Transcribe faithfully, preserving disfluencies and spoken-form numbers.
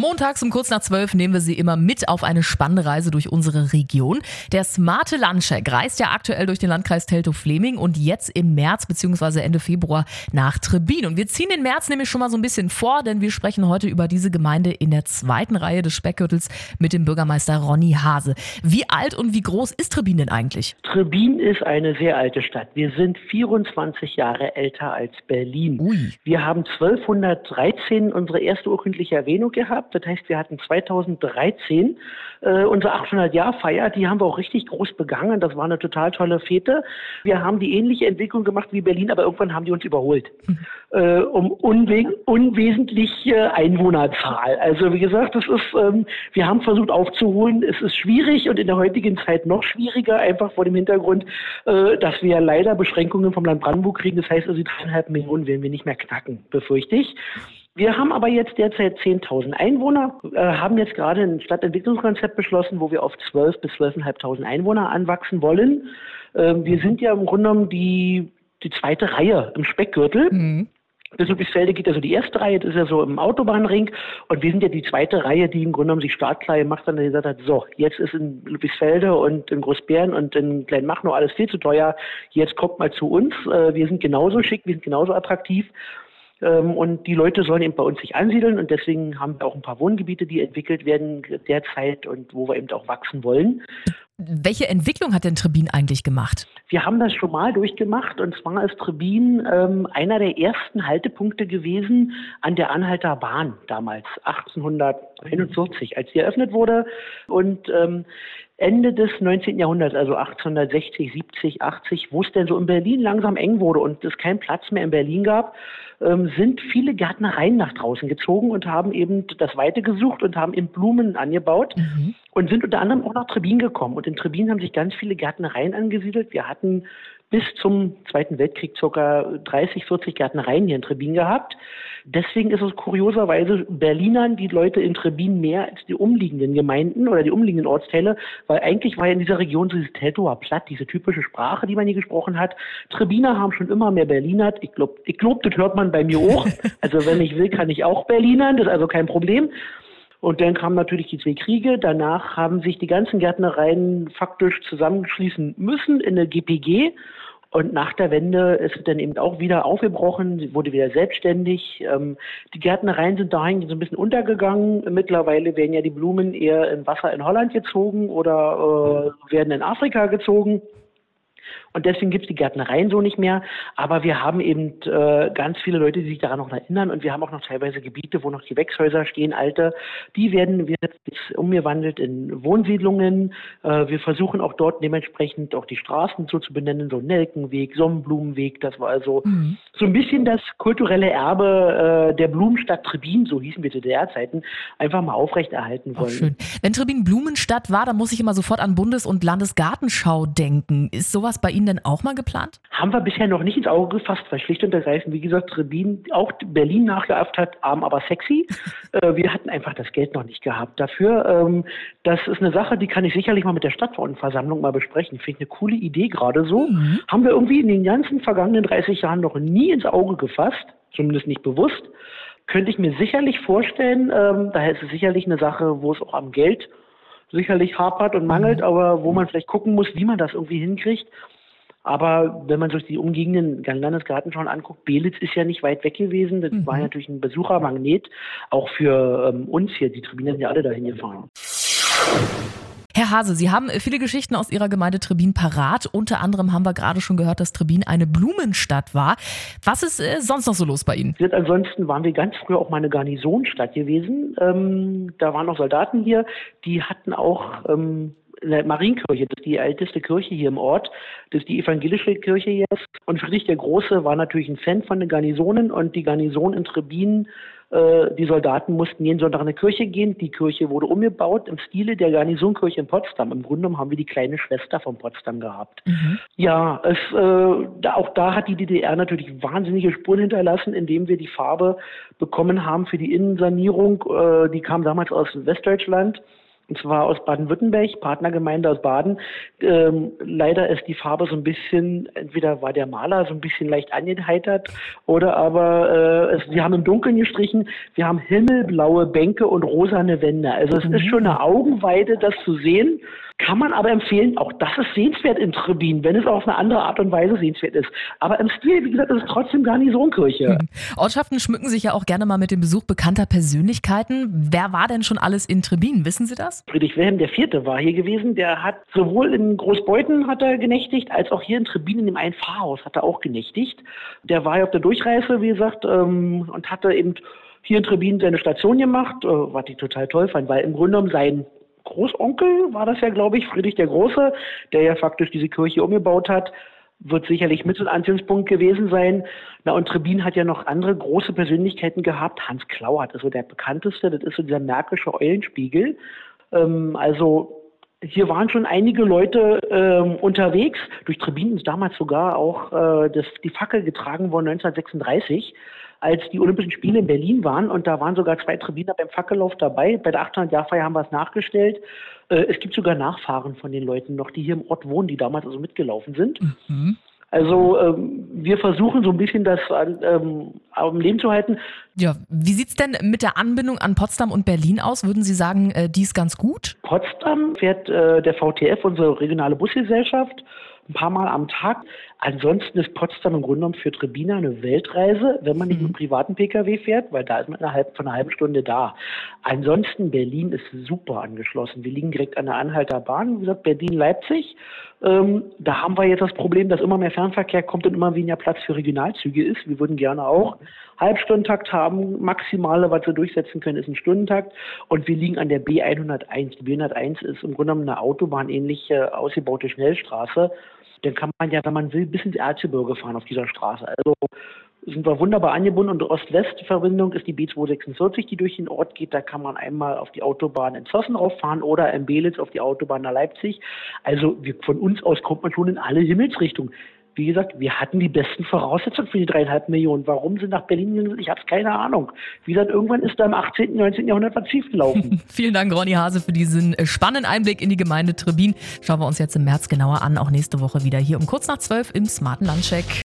Montags um kurz nach zwölf nehmen wir Sie immer mit auf eine spannende Reise durch unsere Region. Der smarte Landcheck reist ja aktuell durch den Landkreis Teltow-Fläming und jetzt im März bzw. Ende Februar nach Trebbin. Und wir ziehen den März nämlich schon mal so ein bisschen vor, denn wir sprechen heute über diese Gemeinde in der zweiten Reihe des Speckgürtels mit dem Bürgermeister Ronny Haase. Wie alt und wie groß ist Trebbin denn eigentlich? Trebbin ist eine sehr alte Stadt. Wir sind vierundzwanzig Jahre älter als Berlin. Ui. Wir haben zwölfhundertdreizehn unsere erste urkundliche Erwähnung gehabt. Das heißt, wir hatten zweitausenddreizehn äh, unsere achthundert-Jahr-Feier. Die haben wir auch richtig groß begangen. Das war eine total tolle Fete. Wir haben die ähnliche Entwicklung gemacht wie Berlin, aber irgendwann haben die uns überholt. Mhm. Äh, um unwe- unwesentliche Einwohnerzahl. Also wie gesagt, das ist, ähm, wir haben versucht aufzuholen. Es ist schwierig und in der heutigen Zeit noch schwieriger, einfach vor dem Hintergrund, äh, dass wir leider Beschränkungen vom Land Brandenburg kriegen. Das heißt also, die dreieinhalb Millionen werden wir nicht mehr knacken, befürchte ich. Wir haben aber jetzt derzeit zehntausend Einwohner, äh, haben jetzt gerade ein Stadtentwicklungskonzept beschlossen, wo wir auf zwölf bis zwölftausendfünfhundert Einwohner anwachsen wollen. Äh, wir sind ja im Grunde genommen die, die zweite Reihe im Speckgürtel. Mhm. Bis Ludwigsfelde geht also die erste Reihe, das ist ja so im Autobahnring. Und wir sind ja die zweite Reihe, die im Grunde genommen sich startklar gemacht hat und gesagt hat, so, jetzt ist in Ludwigsfelde und in Großbären und in Kleinmachnow alles viel zu teuer. Jetzt kommt mal zu uns. Äh, wir sind genauso schick, wir sind genauso attraktiv. Und die Leute sollen eben bei uns sich ansiedeln und deswegen haben wir auch ein paar Wohngebiete, die entwickelt werden derzeit und wo wir eben auch wachsen wollen. Welche Entwicklung hat denn Trebbin eigentlich gemacht? Wir haben das schon mal durchgemacht und zwar ist Trebbin ähm, einer der ersten Haltepunkte gewesen an der Anhalter Bahn damals, achtzehnhunderteinundvierzig, als sie eröffnet wurde und ähm, Ende des neunzehnten Jahrhunderts, also achtzehnhundertsechzig, siebzig, achtzig, wo es denn so in Berlin langsam eng wurde und es keinen Platz mehr in Berlin gab, ähm, sind viele Gärtnereien nach draußen gezogen und haben eben das Weite gesucht und haben eben Blumen angebaut mhm. und sind unter anderem auch nach Trebbin gekommen. Und in Trebbin haben sich ganz viele Gärtnereien angesiedelt. Wir hatten bis zum Zweiten Weltkrieg ca. dreißig, vierzig Gärtnereien hier in Trebbin gehabt. Deswegen ist es kurioserweise Berlinern die Leute in Trebbin mehr als die umliegenden Gemeinden oder die umliegenden Ortsteile, weil eigentlich war ja in dieser Region so dieses Teltower Platt, diese typische Sprache, die man hier gesprochen hat. Trebbiner haben schon immer mehr Berlinert. Ich glaube, ich glaub, das hört man bei mir auch. Also wenn ich will, kann ich auch Berlinern, das ist also kein Problem. Und dann kamen natürlich die zwei Kriege. Danach haben sich die ganzen Gärtnereien faktisch zusammenschließen müssen in eine G P G. Und nach der Wende ist es dann eben auch wieder aufgebrochen, sie wurde wieder selbstständig. Ähm, die Gärtnereien sind dahin so ein bisschen untergegangen. Mittlerweile werden ja die Blumen eher in Wasser in Holland gezogen oder äh, werden in Afrika gezogen. Und deswegen gibt es die Gärtnereien so nicht mehr. Aber wir haben eben äh, ganz viele Leute, die sich daran noch erinnern. Und wir haben auch noch teilweise Gebiete, wo noch die Gewächshäuser stehen, alte. Die werden jetzt umgewandelt in Wohnsiedlungen. Äh, wir versuchen auch dort dementsprechend auch die Straßen so zu benennen, so Nelkenweg, Sonnenblumenweg. Das war also mhm. so ein bisschen das kulturelle Erbe äh, der Blumenstadt Trebbin, so hießen wir zu D D R-Zeiten, einfach mal aufrechterhalten wollen. Ach, schön. Wenn Trebbin Blumenstadt war, dann muss ich immer sofort an Bundes- und Landesgartenschau denken. Ist sowas bei Ihnen denn auch mal geplant? Haben wir bisher noch nicht ins Auge gefasst, weil schlicht und ergreifend, wie gesagt, Trebbin auch Berlin nachgeahmt hat, arm aber sexy. äh, wir hatten einfach das Geld noch nicht gehabt dafür. Ähm, das ist eine Sache, die kann ich sicherlich mal mit der Stadtverordnetenversammlung mal besprechen. Finde ich eine coole Idee gerade so. Mhm. Haben wir irgendwie in den ganzen vergangenen dreißig Jahren noch nie ins Auge gefasst, zumindest nicht bewusst. Könnte ich mir sicherlich vorstellen, ähm, daher ist es sicherlich eine Sache, wo es auch am Geld sicherlich hapert und mangelt, mhm. aber wo man vielleicht gucken muss, wie man das irgendwie hinkriegt. Aber wenn man sich die umliegenden Landesgartenschauen anguckt, Belitz ist ja nicht weit weg gewesen. Das mhm. war natürlich ein Besuchermagnet, auch für ähm, uns hier. Die Trebbiner sind ja alle dahin gefahren. Herr Haase, Sie haben viele Geschichten aus Ihrer Gemeinde Trebbin parat. Unter anderem haben wir gerade schon gehört, dass Trebbin eine Blumenstadt war. Was ist äh, sonst noch so los bei Ihnen? Ansonsten waren wir ganz früher auch mal eine Garnisonstadt gewesen. Ähm, da waren noch Soldaten hier, die hatten auch... Ähm, Marienkirche, das ist die älteste Kirche hier im Ort, das ist die evangelische Kirche jetzt. Und Friedrich der Große war natürlich ein Fan von den Garnisonen und die Garnison in Trebbin, äh, die Soldaten mussten jeden Sonntag in eine Kirche gehen. Die Kirche wurde umgebaut im Stile der Garnisonkirche in Potsdam. Im Grunde genommen haben wir die kleine Schwester von Potsdam gehabt. Mhm. Ja, es, äh, da, auch da hat die D D R natürlich wahnsinnige Spuren hinterlassen, indem wir die Farbe bekommen haben für die Innensanierung. Äh, die kam damals aus Westdeutschland. Und zwar aus Baden-Württemberg, Partnergemeinde aus Baden. Ähm, leider ist die Farbe so ein bisschen, entweder war der Maler so ein bisschen leicht angeheitert oder aber äh, es, sie haben im Dunkeln gestrichen. Wir haben himmelblaue Bänke und rosane Wände. Also es mhm. ist schon eine Augenweide, das zu sehen. Kann man aber empfehlen, auch das ist sehenswert in Trebin, wenn es auf eine andere Art und Weise sehenswert ist. Aber im Stil, wie gesagt, ist es trotzdem Garnisonkirche. Mhm. Ortschaften schmücken sich ja auch gerne mal mit dem Besuch bekannter Persönlichkeiten. Wer war denn schon alles in Trebin? Wissen Sie das? Friedrich Wilhelm der Vierte war hier gewesen. Der hat sowohl in Großbeuthen hat er genächtigt, als auch hier in Trebin in dem einen Pfarrhaus hat er auch genächtigt. Der war ja auf der Durchreise, wie gesagt, ähm, und hatte eben hier in Trebin seine Station gemacht, äh, was ich total toll fand, weil im Grunde genommen sein Großonkel war das ja, glaube ich, Friedrich der Große, der ja faktisch diese Kirche umgebaut hat, wird sicherlich mit so ein Anziehungspunkt gewesen sein. Na, und Trebin hat ja noch andere große Persönlichkeiten gehabt. Hans Klauert ist so der bekannteste, das ist so dieser märkische Eulenspiegel. Ähm, also hier waren schon einige Leute ähm, unterwegs. Durch Trebin ist damals sogar auch äh, das, die Fackel getragen worden neunzehnhundertsechsunddreißig, als die Olympischen Spiele in Berlin waren. Und da waren sogar zwei Trebiner beim Fackellauf dabei. Bei der achthundert-Jahr-Feier haben wir es nachgestellt. Äh, es gibt sogar Nachfahren von den Leuten noch, die hier im Ort wohnen, die damals also mitgelaufen sind. Mhm. Also ähm, wir versuchen so ein bisschen das ähm, am Leben zu halten. Ja, wie sieht's denn mit der Anbindung an Potsdam und Berlin aus? Würden Sie sagen, äh, die ist ganz gut? Potsdam fährt äh, der V T F, unsere regionale Busgesellschaft, ein paar Mal am Tag. Ansonsten ist Potsdam im Grunde genommen für Trebiner eine Weltreise, wenn man nicht mit einem privaten Pkw fährt, weil da ist man innerhalb von einer halben Stunde da. Ansonsten Berlin ist super angeschlossen. Wir liegen direkt an der Anhalter Bahn, wie gesagt, Berlin-Leipzig. Ähm, da haben wir jetzt das Problem, dass immer mehr Fernverkehr kommt und immer weniger Platz für Regionalzüge ist. Wir würden gerne auch Halbstundentakt haben. Maximale, was wir durchsetzen können, ist ein Stundentakt. Und wir liegen an der B hunderteins. Die B hunderteins ist im Grunde genommen eine autobahnähnliche ausgebaute Schnellstraße. Dann kann man ja, wenn man will, bis ins Erzgebirge fahren auf dieser Straße. Also sind wir wunderbar angebunden. Und Ost-West-Verbindung ist die B zweihundertsechsundvierzig, die durch den Ort geht. Da kann man einmal auf die Autobahn in Zossen rauffahren oder in Belitz auf die Autobahn nach Leipzig. Also wir, von uns aus kommt man schon in alle Himmelsrichtungen. Wie gesagt, wir hatten die besten Voraussetzungen für die dreieinhalb Millionen. Warum sind nach Berlin gegangen? Ich habe keine Ahnung. Wie gesagt, irgendwann ist da im achtzehnten, neunzehnten Jahrhundert was schiefgelaufen. Vielen Dank, Ronny Hase, für diesen spannenden Einblick in die Gemeinde Trebin. Schauen wir uns jetzt im März genauer an. Auch nächste Woche wieder hier um kurz nach zwölf im smarten Landcheck.